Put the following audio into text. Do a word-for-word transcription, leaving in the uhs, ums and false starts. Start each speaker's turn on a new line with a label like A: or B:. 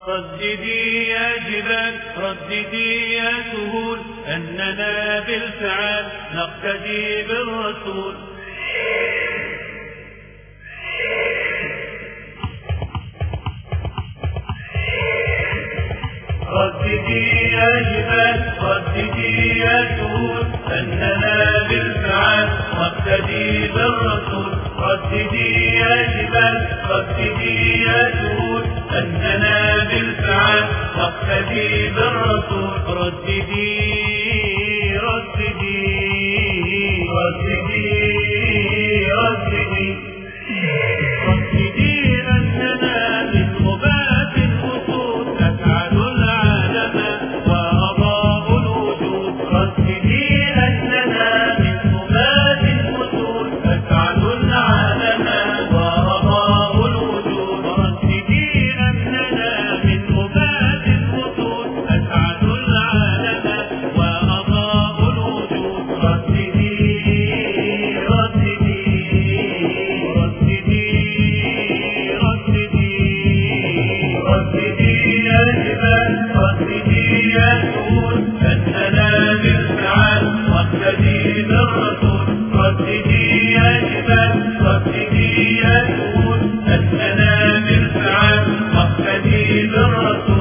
A: رددي يا جبال رددي يا سهول أننا بالفعل نقتدي بالرسول. رددي يا جبال رددي يا سهول أننا بالفعل نقتدي بالرسول. رددي يا جبال رددي يا سهول أننا بالفعل نقتدي بالرسول. رددي رددي رددي رددي رددي أننا من غبات الأصول نفعل العالم وأضاء الوجود. رددي أننا من غبات الأصول نفعل العالم وأضاء الوجود. رددي أننا من غبات الأصول نفعل العالم وأضاء الوجود. رددي رددي رددي رددي يا جبال رددي يا سهول أننا بالفعل نقتدي بالرسول. رددي يا جبال رددي يا سهول أننا بالفعل نقتدي بالرسول.